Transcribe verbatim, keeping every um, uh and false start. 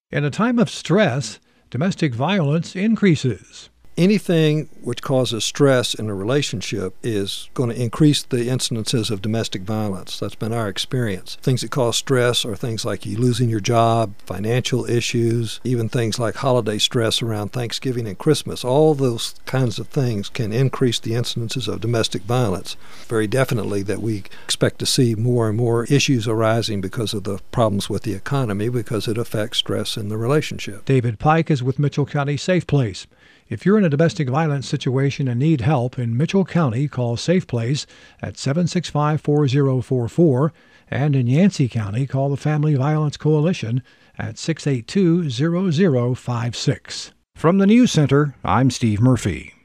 In a time of stress, domestic violence increases. Anything which causes stress in a relationship is going to increase the incidences of domestic violence. That's been our experience. Things that cause stress are things like you losing your job, financial issues, even things like holiday stress around Thanksgiving and Christmas. All those kinds of things can increase the incidences of domestic violence. Very definitely that we expect to see more and more issues arising because of the problems with the economy, because it affects stress in the relationship. David Pike is with Mitchell County Safe Place. If you're in a domestic violence situation and need help in Mitchell County, call Safe Place at seven six five, four zero four four. And in Yancey County, call the Family Violence Coalition at six eight two, zero zero five six. From the News Center, I'm Steve Murphy.